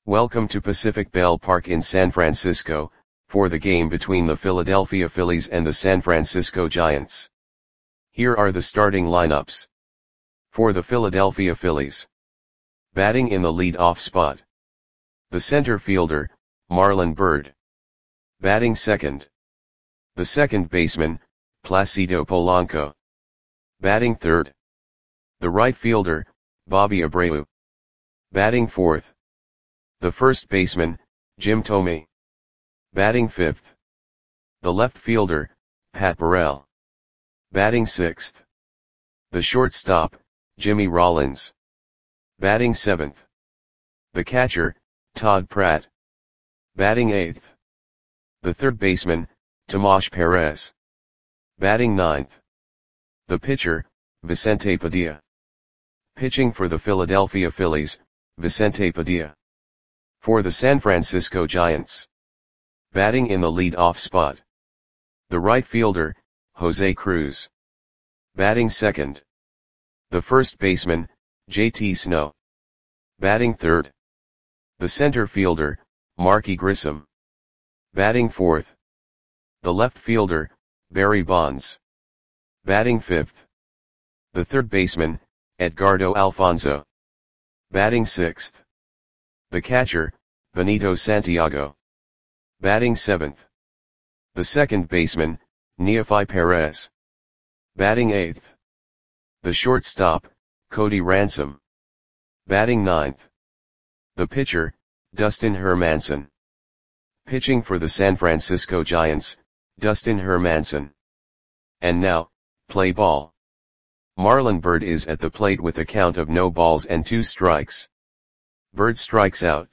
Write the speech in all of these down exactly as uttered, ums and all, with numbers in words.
Welcome to Pacific Bell Park in San Francisco, for the game between the Philadelphia Phillies and the San Francisco Giants. Here are the starting lineups. For the Philadelphia Phillies. Batting in the lead-off spot. The center fielder, Marlon Byrd. Batting second. The second baseman, Placido Polanco. Batting third. The right fielder, Bobby Abreu. Batting fourth. The first baseman, Jim Thome. Batting fifth. The left fielder, Pat Burrell. Batting sixth. The shortstop, Jimmy Rollins. Batting seventh. The catcher, Todd Pratt. Batting eighth. The third baseman, Tomas Perez. Batting ninth. The pitcher, Vicente Padilla. Pitching for the Philadelphia Phillies, Vicente Padilla. For the San Francisco Giants. Batting in the lead-off spot. The right fielder, Jose Cruz. Batting second. The first baseman, J T Snow. Batting third. The center fielder, Marky Grissom. Batting fourth. The left fielder, Barry Bonds. Batting fifth. The third baseman, Edgardo Alfonzo. Batting sixth. The catcher, Benito Santiago. Batting seventh. The second baseman, Neofi Perez. Batting eighth. The shortstop, Cody Ransom. Batting ninth. The pitcher, Dustin Hermanson. Pitching for the San Francisco Giants, Dustin Hermanson. And now, play ball. Marlon Byrd is at the plate with a count of no balls and two strikes. Byrd strikes out.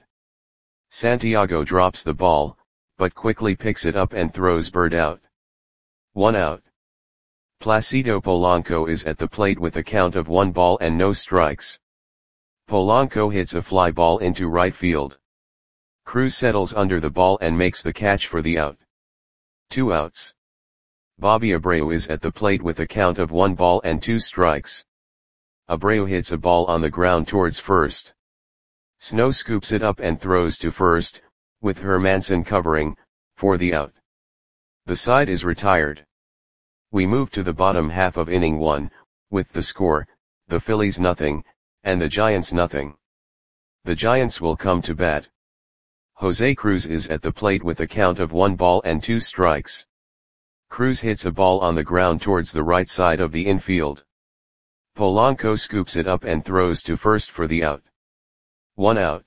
Santiago drops the ball, but quickly picks it up and throws Byrd out. One out. Placido Polanco is at the plate with a count of one ball and no strikes. Polanco hits a fly ball into right field. Cruz settles under the ball and makes the catch for the out. Two outs. Bobby Abreu is at the plate with a count of one ball and two strikes. Abreu hits a ball on the ground towards first. Snow scoops it up and throws to first, with Hermanson covering, for the out. The side is retired. We move to the bottom half of inning one, with the score, the Phillies nothing, and the Giants nothing. The Giants will come to bat. Jose Cruz is at the plate with a count of one ball and two strikes. Cruz hits a ball on the ground towards the right side of the infield. Polanco scoops it up and throws to first for the out. One out.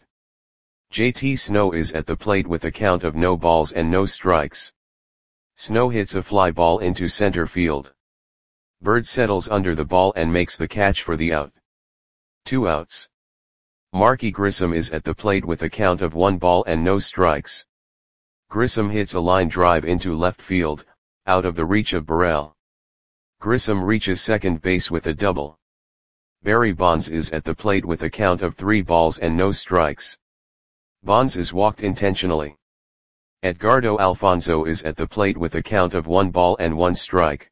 J T Snow is at the plate with a count of no balls and no strikes. Snow hits a fly ball into center field. Byrd settles under the ball and makes the catch for the out. Two outs. Marky Grissom is at the plate with a count of one ball and no strikes. Grissom hits a line drive into left field, out of the reach of Burrell. Grissom reaches second base with a double. Barry Bonds is at the plate with a count of three balls and no strikes. Bonds is walked intentionally. Edgardo Alfonzo is at the plate with a count of one ball and one strike.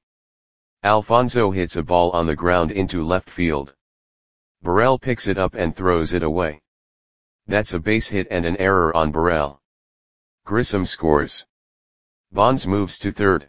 Alfonzo hits a ball on the ground into left field. Burrell picks it up and throws it away. That's a base hit and an error on Burrell. Grissom scores. Bonds moves to third.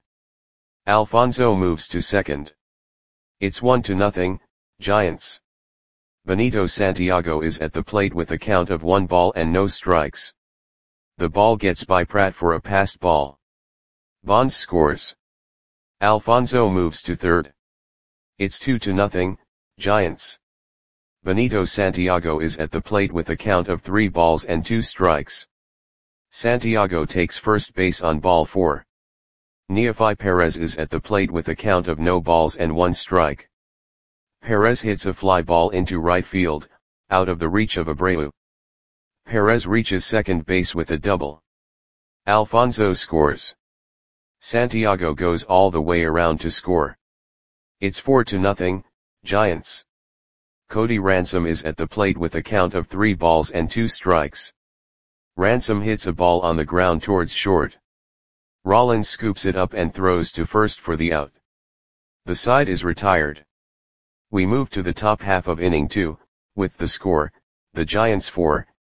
Alfonzo moves to second. It's one to nothing, Giants. Benito Santiago is at the plate with a count of one ball and no strikes. The ball gets by Pratt for a passed ball. Bonds scores. Alfonzo moves to third. It's two to nothing, Giants. Benito Santiago is at the plate with a count of three balls and two strikes. Santiago takes first base on ball four. Neofi Perez is at the plate with a count of no balls and one strike. Perez hits a fly ball into right field, out of the reach of Abreu. Perez reaches second base with a double. Alfonzo scores. Santiago goes all the way around to score. It's four to nothing, Giants. Cody Ransom is at the plate with a count of three balls and two strikes. Ransom hits a ball on the ground towards short. Rollins scoops it up and throws to first for the out. The side is retired. We move to the top half of inning two, with the score, the Giants four,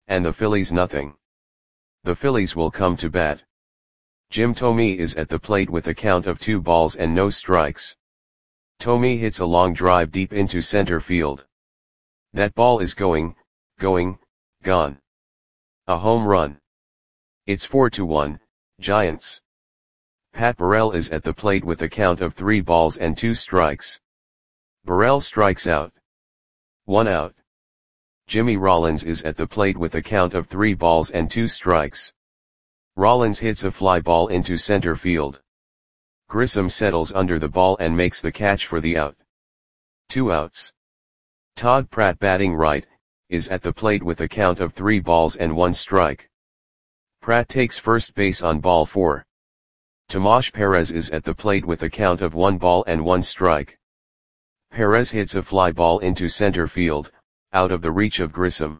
and the Phillies nothing. The Phillies will come to bat. Jim Thome is at the plate with a count of two balls and no strikes. Thome hits a long drive deep into center field. That ball is going, going, gone. A home run. It's four to one, Giants. Pat Burrell is at the plate with a count of three balls and two strikes. Burrell strikes out. One out. Jimmy Rollins is at the plate with a count of three balls and two strikes. Rollins hits a fly ball into center field. Grissom settles under the ball and makes the catch for the out. Two outs. Todd Pratt, batting right, is at the plate with a count of three balls and one strike. Pratt takes first base on ball four. Tomas Perez is at the plate with a count of one ball and one strike. Perez hits a fly ball into center field, out of the reach of Grissom.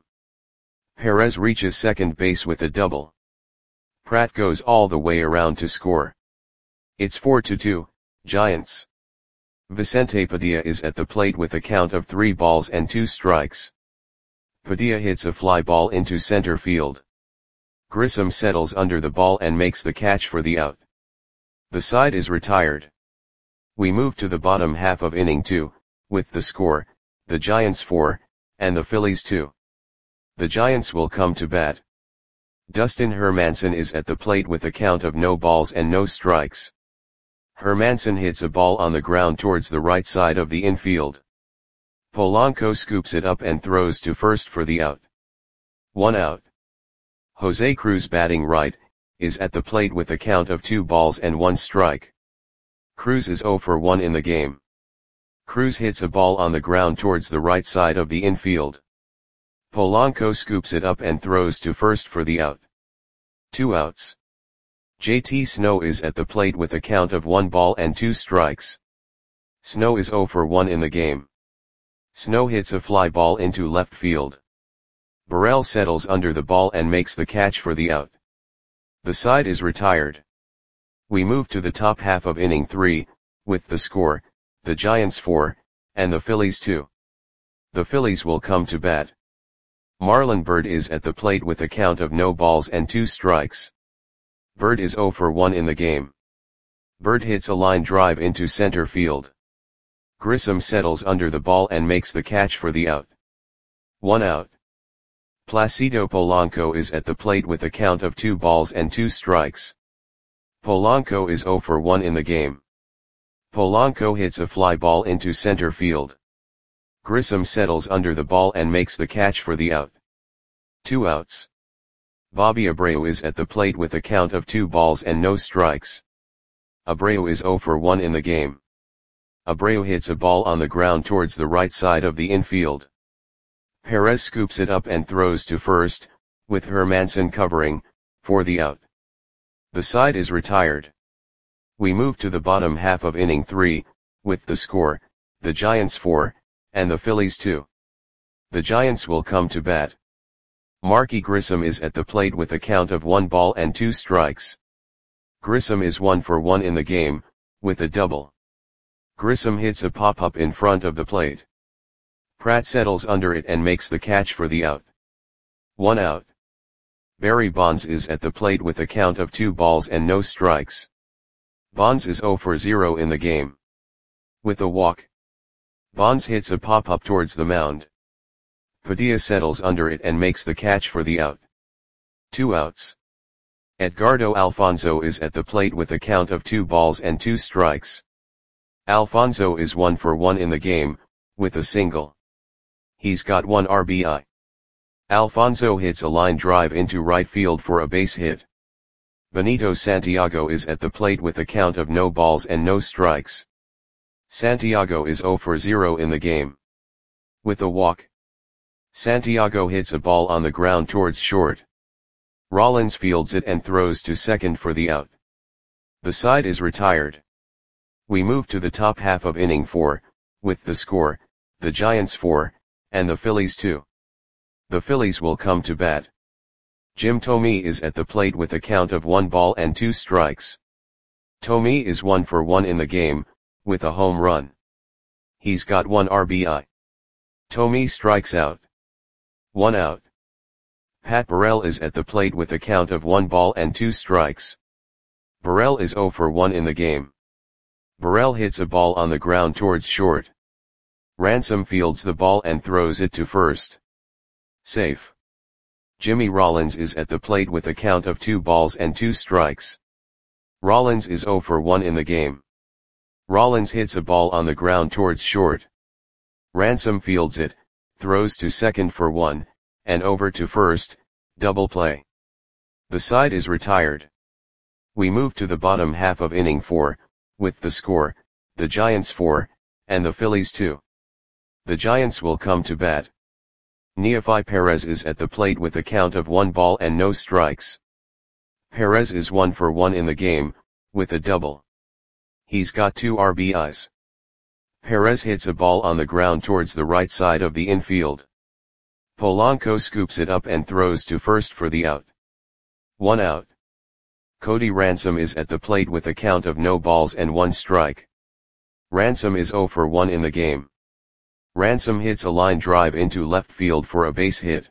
Perez reaches second base with a double. Pratt goes all the way around to score. It's four to two, Giants. Vicente Padilla is at the plate with a count of three balls and two strikes. Padilla hits a fly ball into center field. Grissom settles under the ball and makes the catch for the out. The side is retired. We move to the bottom half of inning two, with the score, the Giants four, and the Phillies two. The Giants will come to bat. Dustin Hermanson is at the plate with a count of no balls and no strikes. Hermanson hits a ball on the ground towards the right side of the infield. Polanco scoops it up and throws to first for the out. One out. Jose Cruz, batting right, is at the plate with a count of two balls and one strike. Cruz is zero for one in the game. Cruz hits a ball on the ground towards the right side of the infield. Polanco scoops it up and throws to first for the out. Two outs. J T Snow is at the plate with a count of one ball and two strikes. Snow is zero for one in the game. Snow hits a fly ball into left field. Burrell settles under the ball and makes the catch for the out. The side is retired. We move to the top half of inning three, with the score, the Giants four, and the Phillies two. The Phillies will come to bat. Marlon Byrd is at the plate with a count of no balls and two strikes. Byrd is zero for one in the game. Byrd hits a line drive into center field. Grissom settles under the ball and makes the catch for the out. One out. Placido Polanco is at the plate with a count of two balls and two strikes. Polanco is zero for one in the game. Polanco hits a fly ball into center field. Grissom settles under the ball and makes the catch for the out. Two outs. Bobby Abreu is at the plate with a count of two balls and no strikes. Abreu is zero for one in the game. Abreu hits a ball on the ground towards the right side of the infield. Perez scoops it up and throws to first, with Hermanson covering, for the out. The side is retired. We move to the bottom half of inning three, with the score, the Giants four, and the Phillies two. The Giants will come to bat. Marky Grissom is at the plate with a count of one ball and two strikes. Grissom is one for one in the game, with a double. Grissom hits a pop-up in front of the plate. Pratt settles under it and makes the catch for the out. One out. Barry Bonds is at the plate with a count of two balls and no strikes. Bonds is zero for zero in the game. With a walk. Bonds hits a pop-up towards the mound. Padilla settles under it and makes the catch for the out. Two outs. Edgardo Alfonzo is at the plate with a count of two balls and two strikes. Alfonzo is one for one in the game, with a single. He's got one R B I. Alfonzo hits a line drive into right field for a base hit. Benito Santiago is at the plate with a count of no balls and no strikes. Santiago is zero for zero in the game. With a walk. Santiago hits a ball on the ground towards short. Rollins fields it and throws to second for the out. The side is retired. We move to the top half of inning four, with the score, the Giants four, and the Phillies two. The Phillies will come to bat. Jim Thome is at the plate with a count of one ball and two strikes. Thome is one for one in the game, with a home run. He's got one R B I. Thome strikes out. One out. Pat Burrell is at the plate with a count of one ball and two strikes. Burrell is zero for one in the game. Burrell hits a ball on the ground towards short. Ransom fields the ball and throws it to first. Safe. Jimmy Rollins is at the plate with a count of two balls and two strikes. Rollins is zero for one in the game. Rollins hits a ball on the ground towards short. Ransom fields it, throws to second for one, and over to first, double play. The side is retired. We move to the bottom half of inning four, with the score, the Giants four, and the Phillies two. The Giants will come to bat. Neefi Perez is at the plate with a count of one ball and no strikes. Perez is one for one in the game, with a double. He's got two R B Is. Perez hits a ball on the ground towards the right side of the infield. Polanco scoops it up and throws to first for the out. One out. Cody Ransom is at the plate with a count of no balls and one strike. Ransom is zero for one in the game. Ransom hits a line drive into left field for a base hit.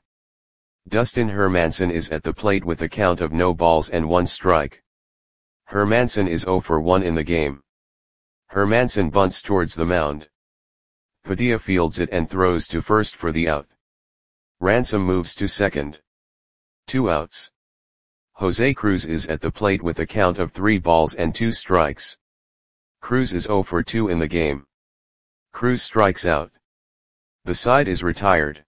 Dustin Hermanson is at the plate with a count of no balls and one strike. Hermanson is zero for one in the game. Hermanson bunts towards the mound. Padilla fields it and throws to first for the out. Ransom moves to second. Two outs. Jose Cruz is at the plate with a count of three balls and two strikes. Cruz is zero for two in the game. Cruz strikes out. The side is retired.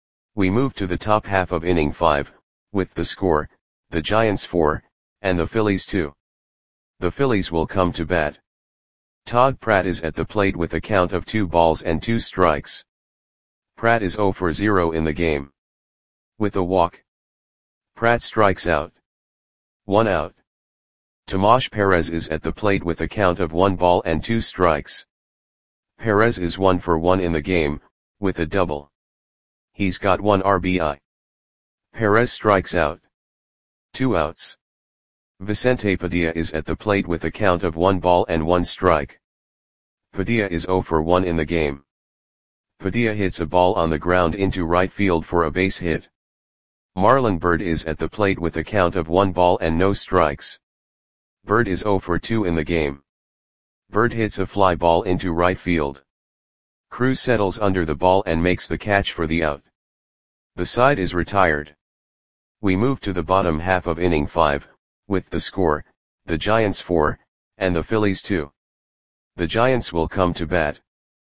We move to the top half of inning five, with the score, the Giants four, and the Phillies two. The Phillies will come to bat. Todd Pratt is at the plate with a count of two balls and two strikes. Pratt is zero for zero in the game. With a walk. Pratt strikes out. One out. Tomasz Perez is at the plate with a count of one ball and two strikes. Perez is one for one in the game, with a double. He's got one R B I. Perez strikes out. Two outs. Vicente Padilla is at the plate with a count of one ball and one strike. Padilla is zero for one in the game. Padilla hits a ball on the ground into right field for a base hit. Marlon Byrd is at the plate with a count of one ball and no strikes. Byrd is zero for two in the game. Byrd hits a fly ball into right field. Cruz settles under the ball and makes the catch for the out. The side is retired. We move to the bottom half of inning five, with the score, the Giants four, and the Phillies two. The Giants will come to bat.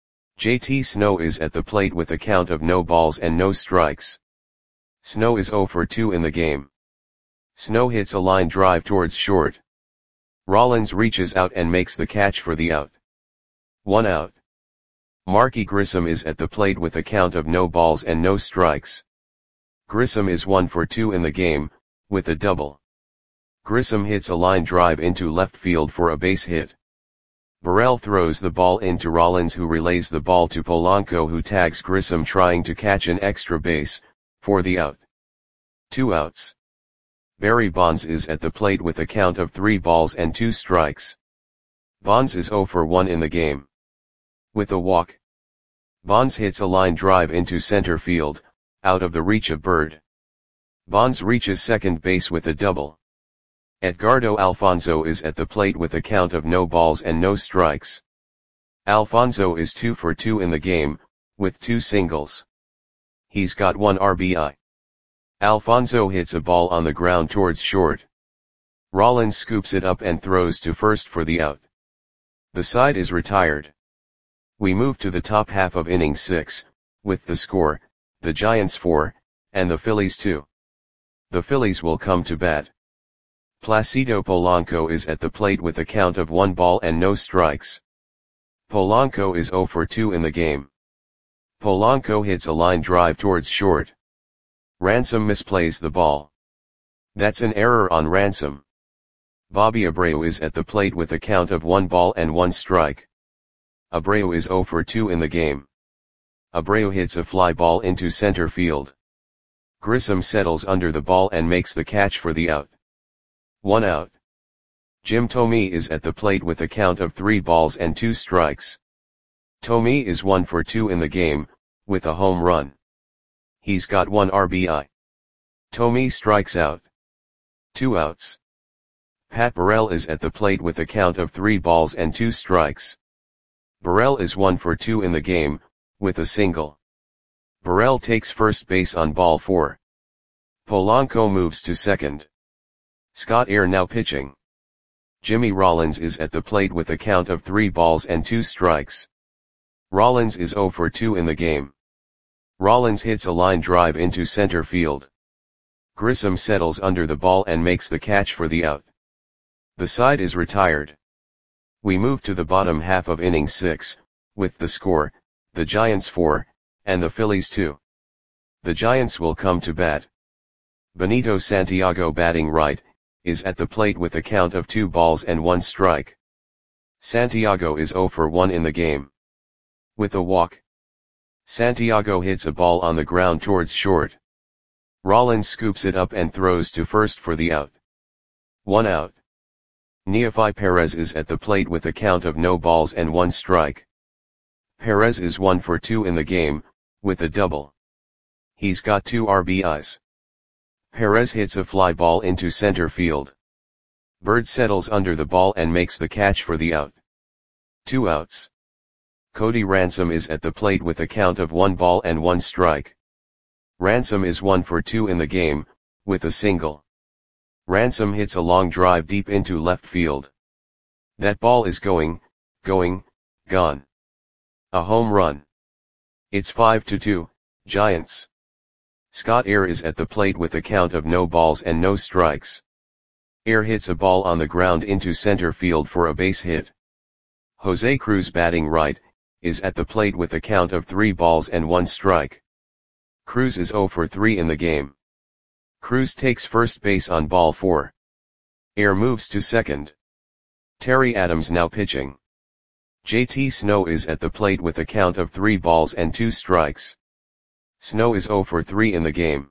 J T Snow is at the plate with a count of no balls and no strikes. Snow is zero for two in the game. Snow hits a line drive towards short. Rollins reaches out and makes the catch for the out. One out. Marky Grissom is at the plate with a count of no balls and no strikes. Grissom is one for two in the game, with a double. Grissom hits a line drive into left field for a base hit. Burrell throws the ball into Rollins, who relays the ball to Polanco, who tags Grissom trying to catch an extra base, for the out. Two outs. Barry Bonds is at the plate with a count of three balls and two strikes. Bonds is zero for one in the game. With a walk. Bonds hits a line drive into center field, out of the reach of Byrd. Bonds reaches second base with a double. Edgardo Alfonzo is at the plate with a count of no balls and no strikes. Alfonzo is two for two in the game, with two singles. He's got one R B I. Alfonzo hits a ball on the ground towards short. Rollins scoops it up and throws to first for the out. The side is retired. We move to the top half of inning six, with the score, the Giants four, and the Phillies two. The Phillies will come to bat. Placido Polanco is at the plate with a count of one ball and no strikes. Polanco is zero for two in the game. Polanco hits a line drive towards short. Ransom misplays the ball. That's an error on Ransom. Bobby Abreu is at the plate with a count of one ball and one strike. Abreu is zero for two in the game. Abreu hits a fly ball into center field. Grissom settles under the ball and makes the catch for the out. One out. Jim Thome is at the plate with a count of three balls and two strikes. Thome is one for two in the game, with a home run. He's got one R B I. Thome strikes out. Two outs. Pat Burrell is at the plate with a count of three balls and two strikes. Burrell is one for two in the game, with a single. Burrell takes first base on ball four. Polanco moves to second. Scott Eyre now pitching. Jimmy Rollins is at the plate with a count of three balls and two strikes. Rollins is zero for two in the game. Rollins hits a line drive into center field. Grissom settles under the ball and makes the catch for the out. The side is retired. We move to the bottom half of inning six, with the score, the Giants four, and the Phillies two. The Giants will come to bat. Benito Santiago, batting right, is at the plate with a count of two balls and one strike. Santiago is zero for one in the game. With a walk, Santiago hits a ball on the ground towards short. Rollins scoops it up and throws to first for the out. One out. Neefi Perez is at the plate with a count of no balls and one strike. Perez is one for two in the game, with a double. He's got two R B Is. Perez hits a fly ball into center field. Bird settles under the ball and makes the catch for the out. Two outs. Cody Ransom is at the plate with a count of one ball and one strike. Ransom is one for two in the game, with a single. Ransom hits a long drive deep into left field. That ball is going, going, gone. A home run. It's five to two, Giants. Scott Eyre is at the plate with a count of no balls and no strikes. Eyre hits a ball on the ground into center field for a base hit. Jose Cruz, batting right, is at the plate with a count of three balls and one strike. Cruz is zero for three in the game. Cruz takes first base on ball four. Eyre moves to second. Terry Adams now pitching. J T Snow is at the plate with a count of three balls and two strikes. Snow is zero for three in the game.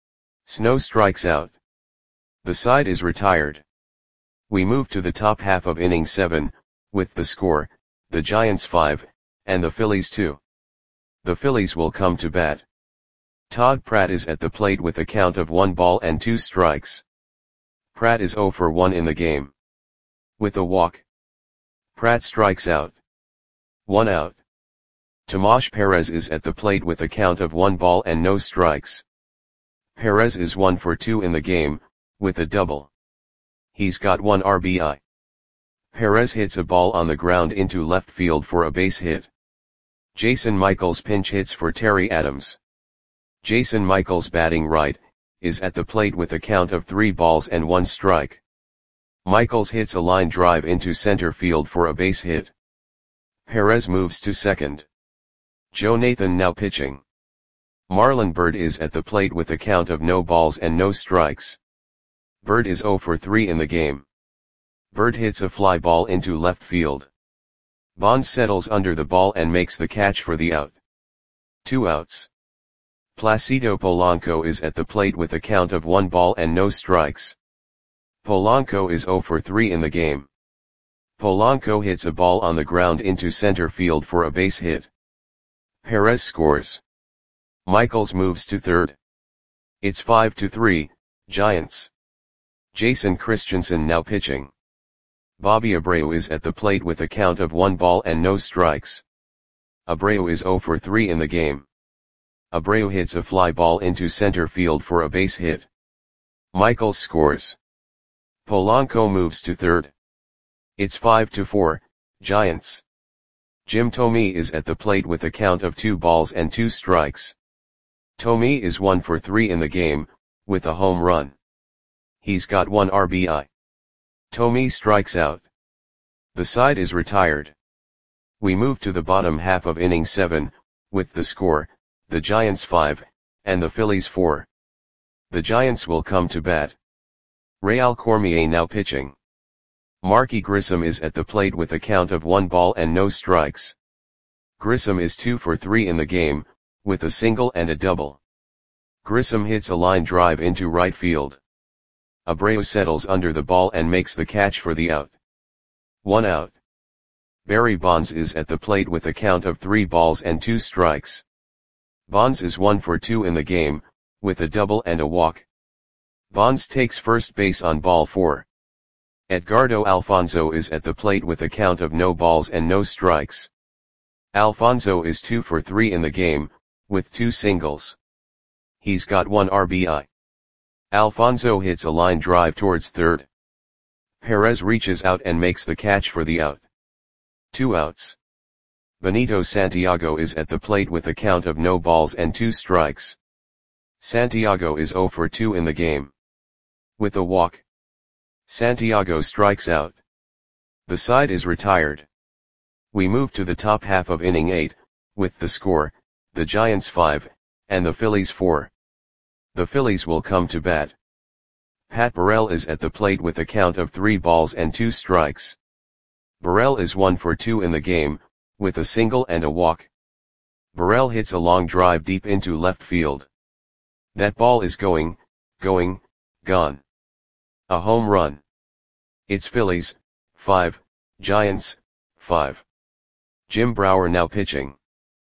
Snow strikes out. The side is retired. We move to the top half of inning seven, with the score, the Giants five, and the Phillies two. The Phillies will come to bat. Todd Pratt is at the plate with a count of one ball and two strikes. Pratt is zero for one in the game. With a walk, Pratt strikes out. One out. Tomasz Perez is at the plate with a count of one ball and no strikes. Perez is one for two in the game, with a double. He's got one R B I. Perez hits a ball on the ground into left field for a base hit. Jason Michaels pinch hits for Terry Adams. Jason Michaels, batting right, is at the plate with a count of three balls and one strike. Michaels hits a line drive into center field for a base hit. Perez moves to second. Joe Nathan now pitching. Marlon Byrd is at the plate with a count of no balls and no strikes. Byrd is zero for three in the game. Byrd hits a fly ball into left field. Bonds settles under the ball and makes the catch for the out. Two outs. Placido Polanco is at the plate with a count of one ball and no strikes. Polanco is zero for three in the game. Polanco hits a ball on the ground into center field for a base hit. Perez scores. Michaels moves to third. It's five to three, Giants. Jason Christensen now pitching. Bobby Abreu is at the plate with a count of one ball and no strikes. Abreu is zero for three in the game. Abreu hits a fly ball into center field for a base hit. Michaels scores. Polanco moves to third. It's five to four, Giants. Jim Thome is at the plate with a count of two balls and two strikes. Thome is one for three in the game, with a home run. He's got one R B I. Thome strikes out. The side is retired. We move to the bottom half of inning seven, with the score, the Giants five, and the Phillies four. The Giants will come to bat. Real Cormier now pitching. Marky Grissom is at the plate with a count of one ball and no strikes. Grissom is two for three in the game, with a single and a double. Grissom hits a line drive into right field. Abreu settles under the ball and makes the catch for the out. One out. Barry Bonds is at the plate with a count of three balls and two strikes. Bonds is one for two in the game, with a double and a walk. Bonds takes first base on ball four. Edgardo Alfonzo is at the plate with a count of no balls and no strikes. Alfonzo is two for three in the game, with two singles. He's got one R B I. Alfonzo hits a line drive towards third. Perez reaches out and makes the catch for the out. Two outs. Benito Santiago is at the plate with a count of no balls and two strikes. Santiago is zero for two in the game. With a walk, Santiago strikes out. The side is retired. We move to the top half of inning eight, with the score, the Giants five, and the Phillies four. The Phillies will come to bat. Pat Burrell is at the plate with a count of three balls and two strikes. Burrell is one for two in the game, with a single and a walk. Burrell hits a long drive deep into left field. That ball is going, going, gone. A home run. It's Phillies, five, Giants, five. Jim Brower now pitching.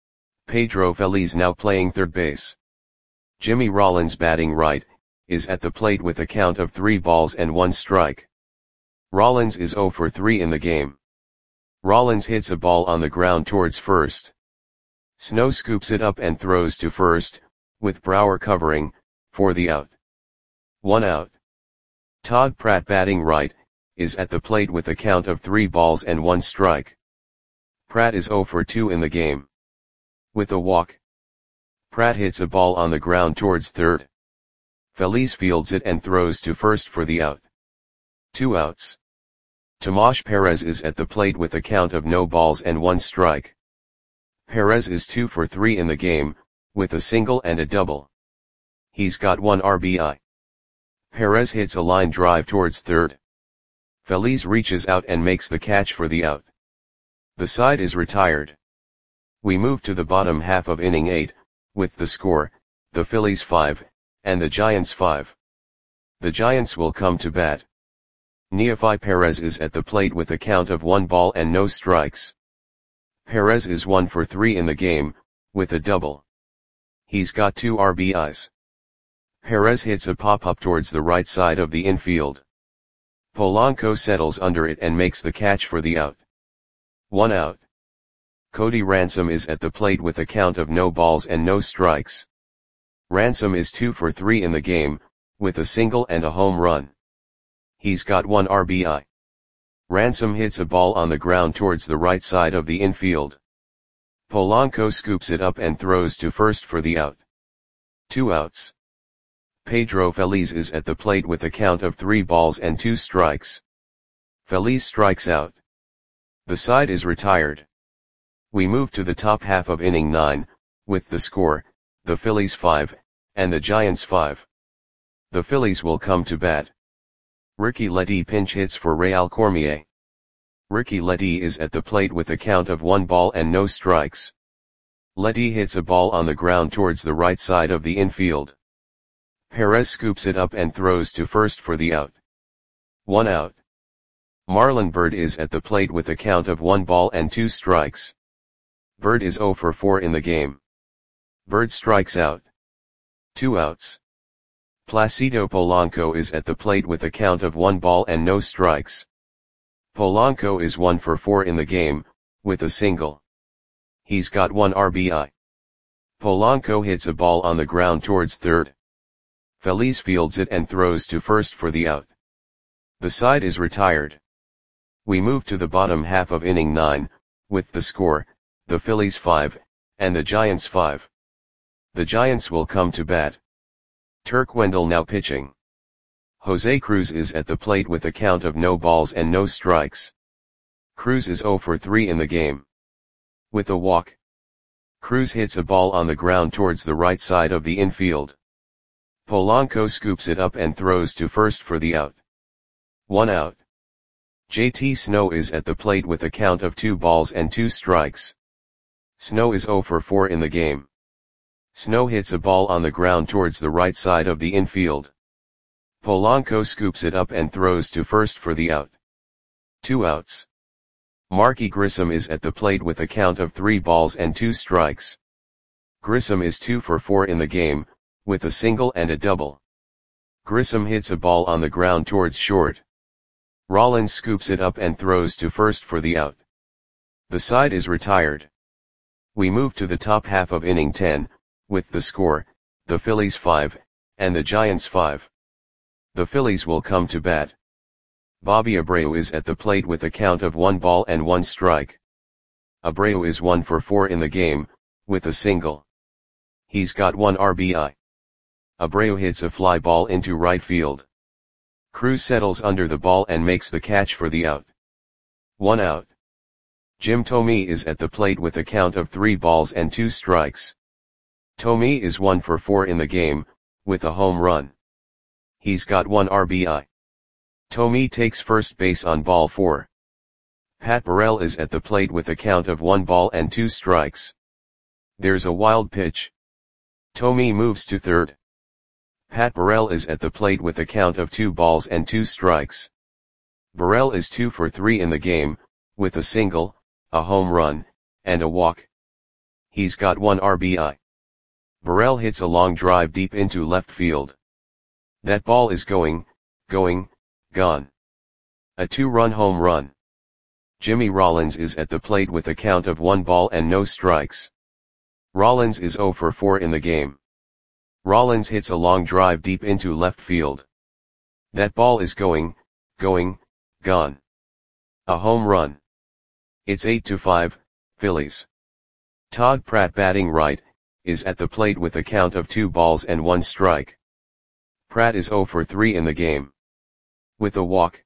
Pedro Feliz now playing third base. Jimmy Rollins batting right, is at the plate with a count of three balls and one strike. Rollins is zero for three in the game. Rollins hits a ball on the ground towards first. Snow scoops it up and throws to first, with Brower covering, for the out. One out. Todd Pratt batting right, is at the plate with a count of three balls and one strike. Pratt is zero for two in the game. With a walk, Pratt hits a ball on the ground towards third. Feliz fields it and throws to first for the out. Two outs. Tomas Perez is at the plate with a count of no balls and one strike. Perez is two for three in the game, with a single and a double. He's got one R B I. Perez hits a line drive towards third. Feliz reaches out and makes the catch for the out. The side is retired. We move to the bottom half of inning eight, with the score, the Phillies five, and the Giants five. The Giants will come to bat. Neefi Perez is at the plate with a count of one ball and no strikes. Perez is one for three in the game, with a double. He's got two R B Is. Perez hits a pop-up towards the right side of the infield. Polanco settles under it and makes the catch for the out. One out. Cody Ransom is at the plate with a count of no balls and no strikes. Ransom is two for three in the game, with a single and a home run. He's got one R B I. Ransom hits a ball on the ground towards the right side of the infield. Polanco scoops it up and throws to first for the out. Two outs. Pedro Feliz is at the plate with a count of three balls and two strikes. Feliz strikes out. The side is retired. We move to the top half of inning nine, with the score, the Phillies five, and the Giants five. The Phillies will come to bat. Ricky Ledee pinch hits for Real Cormier. Ricky Ledee is at the plate with a count of one ball and no strikes. Ledee hits a ball on the ground towards the right side of the infield. Perez scoops it up and throws to first for the out. One out. Marlon Byrd is at the plate with a count of one ball and two strikes. Byrd is zero for four in the game. Byrd strikes out. Two outs. Placido Polanco is at the plate with a count of one ball and no strikes. Polanco is one for four in the game, with a single. He's got one R B I. Polanco hits a ball on the ground towards third. Feliz fields it and throws to first for the out. The side is retired. We move to the bottom half of inning nine, with the score, the Phillies five, and the Giants five. The Giants will come to bat. Turk Wendell now pitching. Jose Cruz is at the plate with a count of no balls and no strikes. Cruz is zero for three in the game. With a walk, Cruz hits a ball on the ground towards the right side of the infield. Polanco scoops it up and throws to first for the out. One out. J T Snow is at the plate with a count of two balls and two strikes. Snow is zero for four in the game. Snow hits a ball on the ground towards the right side of the infield. Polanco scoops it up and throws to first for the out. Two outs. Marky Grissom is at the plate with a count of three balls and two strikes. Grissom is two for four in the game, with a single and a double. Grissom hits a ball on the ground towards short. Rollins scoops it up and throws to first for the out. The side is retired. We move to the top half of inning ten, with the score, the Phillies five, and the Giants five. The Phillies will come to bat. Bobby Abreu is at the plate with a count of one ball and one strike. Abreu is one for four in the game, with a single. He's got one R B I. Abreu hits a fly ball into right field. Cruz settles under the ball and makes the catch for the out. One out. Jim Thome is at the plate with a count of three balls and two strikes. Thome is one for four in the game, with a home run. He's got one R B I. Thome takes first base on ball four. Pat Burrell is at the plate with a count of one ball and two strikes. There's a wild pitch. Thome moves to third. Pat Burrell is at the plate with a count of two balls and two strikes. Burrell is two for three in the game, with a single, a home run, and a walk. He's got one R B I. Burrell hits a long drive deep into left field. That ball is going, going, gone. A two-run home run. Jimmy Rollins is at the plate with a count of one ball and no strikes. Rollins is zero for four in the game. Rollins hits a long drive deep into left field. That ball is going, going, gone. A home run. It's eight to five, Phillies. Todd Pratt, batting right, is at the plate with a count of two balls and one strike. Pratt is zero for three in the game. With a walk.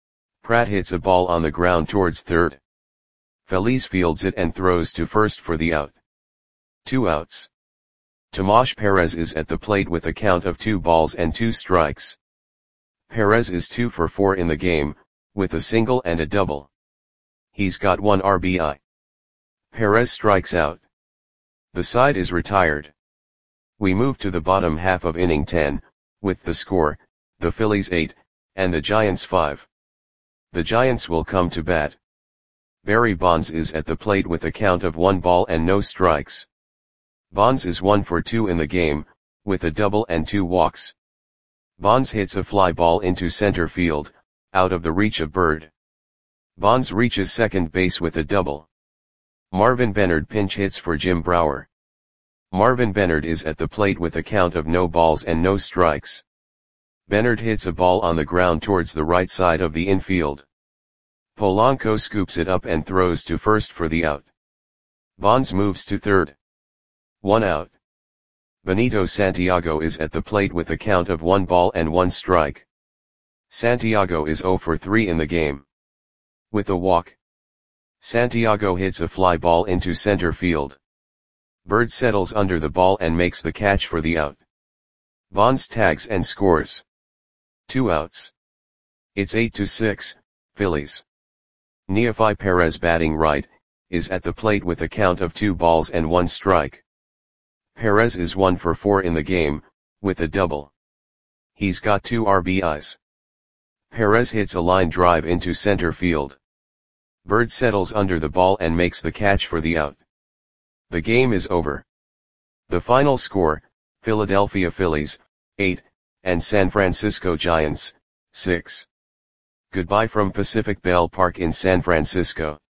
Pratt hits a ball on the ground towards third. Feliz fields it and throws to first for the out. Two outs. Tomas Perez is at the plate with a count of two balls and two strikes. Perez is two for four in the game, with a single and a double. He's got one R B I. Perez strikes out. The side is retired. We move to the bottom half of inning ten, with the score, the Phillies eight, and the Giants five. The Giants will come to bat. Barry Bonds is at the plate with a count of one ball and no strikes. Bonds is one for two in the game, with a double and two walks. Bonds hits a fly ball into center field, out of the reach of Bird. Bonds reaches second base with a double. Marvin Bennard pinch hits for Jim Brower. Marvin Bennard is at the plate with a count of no balls and no strikes. Bennard hits a ball on the ground towards the right side of the infield. Polanco scoops it up and throws to first for the out. Bonds moves to third. One out. Benito Santiago is at the plate with a count of one ball and one strike. Santiago is zero for three in the game. With a walk. Santiago hits a fly ball into center field. Bird settles under the ball and makes the catch for the out. Bonds tags and scores. Two outs. It's eight to six, Phillies. Neefi Perez, batting right, is at the plate with a count of two balls and one strike. Perez is one for four in the game, with a double. He's got two R B Is. Perez hits a line drive into center field. Bird settles under the ball and makes the catch for the out. The game is over. The final score, Philadelphia Phillies, eight, and San Francisco Giants, six. Goodbye from Pacific Bell Park in San Francisco.